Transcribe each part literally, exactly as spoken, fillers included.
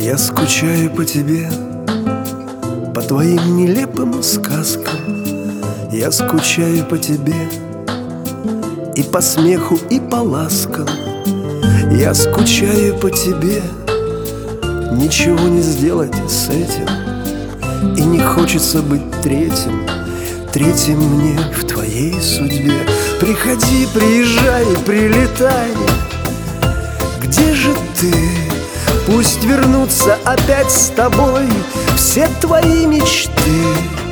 Я скучаю по тебе, по твоим нелепым сказкам. Я скучаю по тебе и по смеху, и по ласкам. Я скучаю по тебе, ничего не сделать с этим. И не хочется быть третьим, третьим мне в твоей судьбе. Приходи, приезжай, прилетай. Где же ты? Пусть вернутся опять с тобой все твои мечты.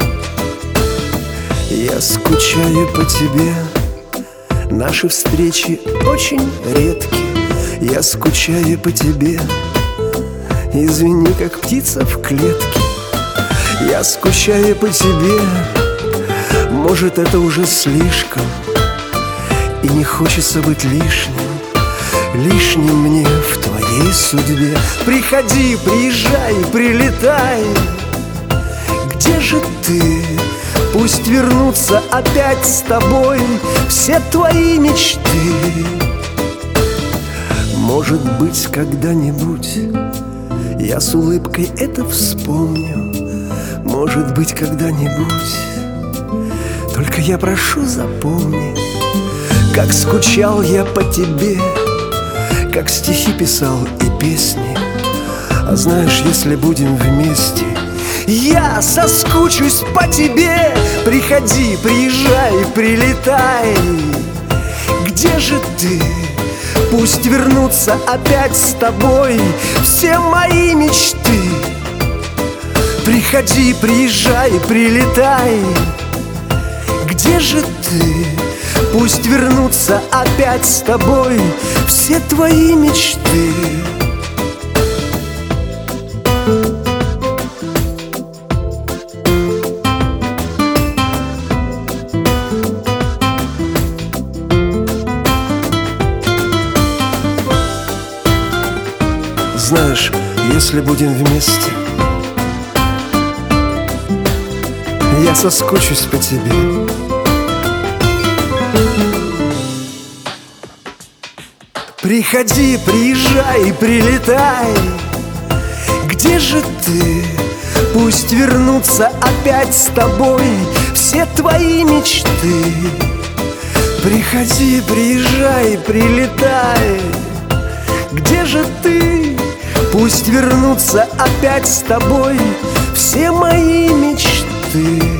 Я скучаю по тебе, наши встречи очень редки. Я скучаю по тебе, извини, как птица в клетке. Я скучаю по тебе, может, это уже слишком, и не хочется быть лишним, лишним мне в твоей судьбе. Приходи, приезжай, прилетай. Где же ты? Пусть вернутся опять с тобой все твои мечты. Может быть, когда-нибудь я с улыбкой это вспомню. Может быть, когда-нибудь. Только я прошу, запомни, как скучал я по тебе, как стихи писал и песни. А знаешь, если будем вместе, я соскучусь по тебе. Приходи, приезжай, прилетай. Где же ты? Пусть вернутся опять с тобой все мои мечты. Приходи, приезжай, прилетай. Где же ты? Пусть вернутся опять с тобой все твои мечты. Знаешь, если будем вместе, я соскучусь по тебе. Приходи, приезжай, прилетай. Где же ты? Пусть вернутся опять с тобой все твои мечты. Приходи, приезжай, прилетай. Где же ты? Пусть вернутся опять с тобой все мои мечты.